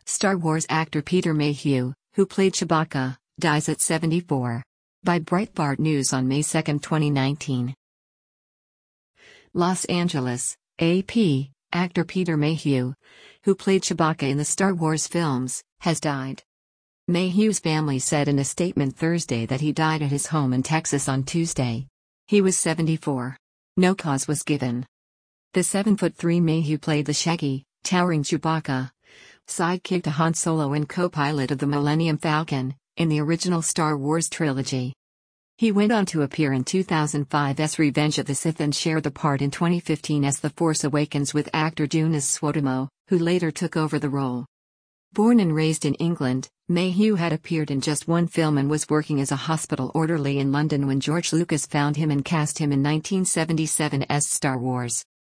Star Wars actor Peter Mayhew, who played Chewbacca, dies at 74. By Breitbart News on May 2, 2019. Los Angeles, AP, actor Peter Mayhew, who played Chewbacca in the Star Wars films, has died. Mayhew's family said in a statement Thursday that he died at his home in Texas on Tuesday. He was 74. No cause was given. The 7'3" Mayhew played the shaggy, towering Chewbacca, sidekick to Han Solo and co-pilot of the Millennium Falcon, in the original Star Wars trilogy. He went on to appear in 2005's Revenge of the Sith and shared the part in 2015 as The Force Awakens with actor Joonas Suotamo, who later took over the role. Born and raised in England, Mayhew had appeared in just one film and was working as a hospital orderly in London when George Lucas found him and cast him in 1977's Star Wars.